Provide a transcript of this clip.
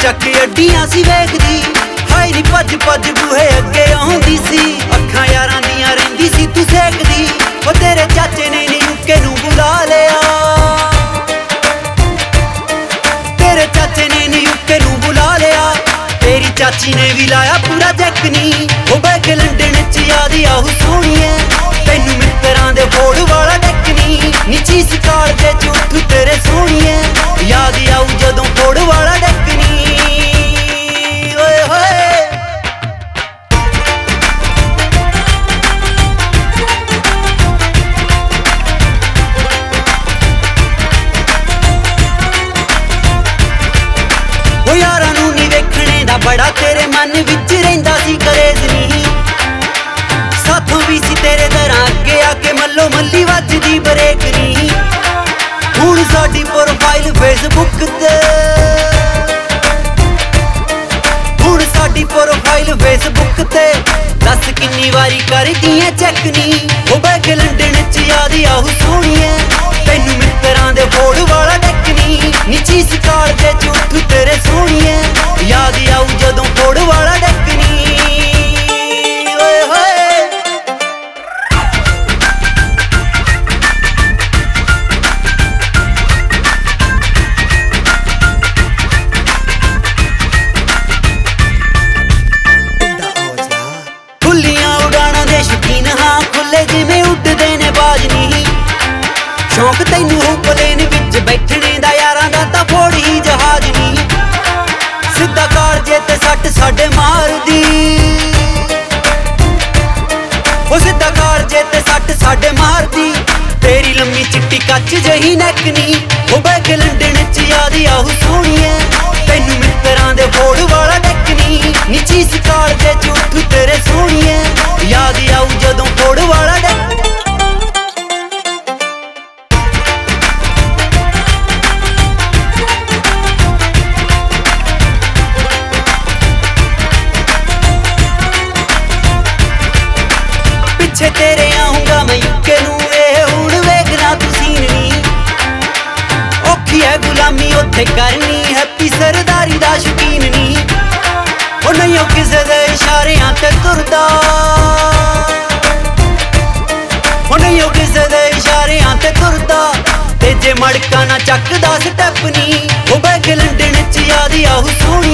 ਚੱਕ ਅੱਡੀਆਂ ਸੀ ਵੇਖਦੀ, ਹਾਏ ਨੀ ਭੱਜ ਭੱਜ ਬੂਹੇ ਅੱਗੇ ਆਉਂਦੀ ਸੀ। ਅੱਖਾਂ ਯਾਰਾਂ ਦੀਆਂ ਰਹਿੰਦੀ ਸੀ ਤੂੰ ਸੇਕਦੀ, ਉਹ ਤੇਰੇ ਚਾਚੇ ਨੇ ਨੀ ਯੂਕੇ ਨੂੰ ਬੁਲਾ ਲਿਆ। ਤੇਰੇ ਚਾਚੇ ਨੇ ਨੀ ਯੂਕੇ ਨੂੰ ਬੁਲਾ ਲਿਆ, ਤੇਰੀ ਚਾਚੀ ਨੇ ਵੀ ਲਾਇਆ ਪੂਰਾ ਜੈਕ ਨੀ। ਉਹ ਬੈਠ ਕੇ ਲੰਡਨ ਚ ਯਾਦ ਆਉ ਸੋਹਣੀਏ, ਤੈਨੂੰ ਮਿੱਤਰਾਂ ਦੇ ਫੋੜ ਵਾਲਾ ਡੈਕ ਨੀ ਚੀਸ ਕਾਲਜੇ ਚ ਉੱਠ ਤੇਰੇ ਸੋਹਣੀਏ, ਯਾਦ ਆਉ ਜਦੋਂ ਫੋੜ ਵਾਲਾ ਡੈਕ ਨੀ। ਓਏ ਹੋਏ ਉਹ ਯਾਰਾਂ ਨੂੰ ਨੀ ਵੇਖਣੇ ਦਾ ਬੜਾ ਤੇਰੇ ਮਨ ਵਿੱਚ ਰਹਿੰਦਾ ਸੀ ਕਰੇਜ਼ ਨੀ। ਸਾਥੋਂ ਵੀ ਸੀ ਤੇਰੇ ਦਰਾਂ ਅੱਗੇ ਆ ਕੇ ਮੱਲੋ ਮੱਲੀ ਵੱਜਦੀ ਬਰੇਕ ਨੀ। ਹੁਣ ਸਾਡੀ ਪ੍ਰੋਫਾਈਲ ਫੇਸਬੁੱਕ ਤੇ, ਹੁਣ ਸਾਡੀ ਪ੍ਰੋਫਾਈਲ ਫੇਸਬੁੱਕ ਤੇ, ਦੱਸ ਕਿੰਨੀ ਵਾਰੀ ਕਰਦੀ ਐ ਚੈੱਕ ਨੀ। ਉਹ ਬੈਠ ਕੇ ਲੰਡਨ ਚ ਯਾਦ ਆਉ ਸੋਹਣੀਏ, ਤੈਨੂੰ ਮਿੱਤਰਾਂ ਦੇ ਫੋੜ ਵਾਲਾ ਡੈਕ ਨੀ ਚੀਸ ਕਾਲਜੇ ਚ ਉੱਠ ਤੇਰੇ ਸੋਹਣੀਏ, ਯਾਦ ਆਉ ਜਦੋਂ ਫੋੜ ਵਾਲਾ ਡੈਕ ਨੀ। ਓਏ ਹੋਏ ਖੁੱਲੀਆਂ ਉਡਾਣਾਂ ਦੇ ਸ਼ੌਕੀਨ ਹਾਂ, ਖੁੱਲੇ ਜਿਵੇਂ ਉੱਡਦੇ ਨੇ ਬਾਜ ਨੀ। ਸ਼ੌਕ ਤੈਨੂੰ ਹੋ ਪਲੇਨ ਵਿੱਚ ਬੈਠਣੇ ਦਾ, ਯਾਰਾਂ ਦਾ ਤਾਂ ਫੋੜ ਹੀ ਜਹਾਜ਼ ਨੀ। ਸਿੱਧਾ ਕਾਲਜੇ ਤੇ ਸੱਟ ਸਾਡੇ ਮਾਰਦੀ, ਉਹ ਸਿੱਧਾ ਕਾਲਜੇ ਤੇ ਸੱਟ ਸਾਡੇ ਮਾਰਦੀ, ਤੇਰੀ ਲੰਮੀ ਚਿੱਟੀ ਕੱਚ ਜਹੀ ਨੈਕ ਨੀ। ਉਹ ਬੈਠ ਕੇ ਲੰਡਨ ਚ ਯਾਦ ਆਉ ਸੋਹਣੀਏ, ਤੈਨੂੰ ਮਿੱਤਰਾਂ ਦੇ ਫੋੜ ਵਾਲਾ ਡੈਕ ਨੀ ਚੀਸ ਕਾਲਜੇ ਚ ਉੱਠ ਤੇਰੇ ਸੋਹਣੀਏ, ਯਾਦ ਆਉ ਜਦੋਂ ਫੋੜ ਵਾਲਾ ਡੈਕ। ਪਿੱਛੇ ਤੇਰੇ ਆਉਂਗਾ ਮੈਂ ਯੂਕੇ ਨੂੰ, ਇਹ ਹੁਣ ਵੇਖਣਾ ਤੁਸੀਂ ਨੀ। ਔਖੀ ਹੈ ਗੁਲਾਮੀ ਉੱਥੇ ਕਰਨੀ, ਹੈਪੀ ਸਰਦਾਰੀ ਦਾ ਸ਼ੌਕੀਨ ਨੀ। ਉਹ ਨਹੀਂ ਉਹ ਕਿਸੇ ਦੇ ਇਸ਼ਾਰਿਆਂ ਤੇ ਤੁਰਦਾ, ਉਹ ਨਹੀਂ ਉਹ ਕਿਸੇ ਦੇ ਇਸ਼ਾਰਿਆਂ ਤੇ ਤੁਰਦਾ, ਤੇ ਜੇ ਮੜਕਾ ਨਾ ਚੱਕਦਾ ਸਟੈਪ ਨੀ। ਉਹ ਬੈਠ ਕੇ ਲੰਡਨ ਚ ਯਾਦ ਆਉ ਸੋਹਣੀ